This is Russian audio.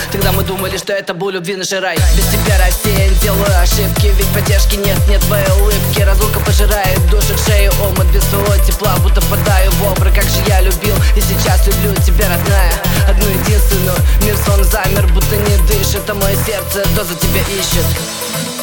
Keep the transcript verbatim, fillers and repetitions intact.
Тогда мы думали, что это был любви наш рай. Без тебя рассеян, делаю ошибки, ведь поддержки нет, нет твоей улыбки. Разлука пожирает душу к шее, омут. Без твоего тепла будто впадаю в образ. Как же я любил и сейчас люблю тебя, родная. Одну единственную, мир сон замер, будто не дышит, а мое сердце дозу тебя ищет.